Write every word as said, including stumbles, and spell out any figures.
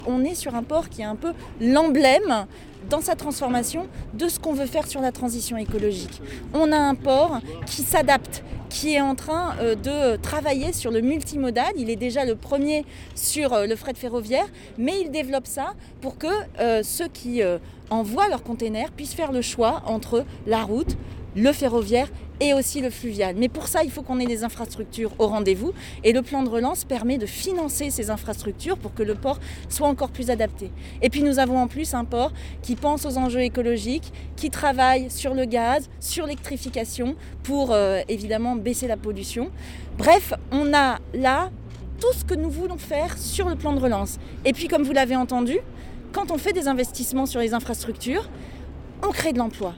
On est sur un port qui est un peu l'emblème dans sa transformation de ce qu'on veut faire sur la transition écologique. On a un port qui s'adapte, qui est en train euh, de travailler sur le multimodal. Il est déjà le premier sur euh, le fret ferroviaire, mais il développe ça pour que euh, ceux qui euh, envoient leurs containers puissent faire le choix entre la route, le ferroviaire et aussi le fluvial. Mais pour ça, il faut qu'on ait des infrastructures au rendez-vous. Et le plan de relance permet de financer ces infrastructures pour que le port soit encore plus adapté. Et puis nous avons en plus un port qui pense aux enjeux écologiques, qui travaille sur le gaz, sur l'électrification pour euh, évidemment baisser la pollution. Bref, on a là tout ce que nous voulons faire sur le plan de relance. Et puis comme vous l'avez entendu, quand on fait des investissements sur les infrastructures, on crée de l'emploi.